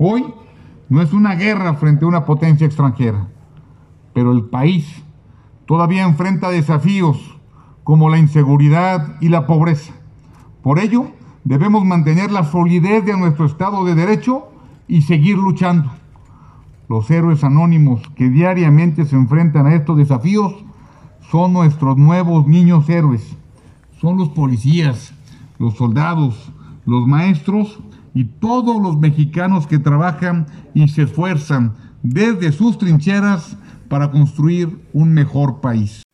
Hoy no es una guerra frente a una potencia extranjera, pero el país todavía enfrenta desafíos como la inseguridad y la pobreza. Por ello, debemos mantener la solidez de nuestro Estado de Derecho y seguir luchando. Los héroes anónimos que diariamente se enfrentan a estos desafíos son nuestros nuevos niños héroes. Son los policías, los soldados, los maestros y todos los mexicanos que trabajan y se esfuerzan desde sus trincheras para construir un mejor país.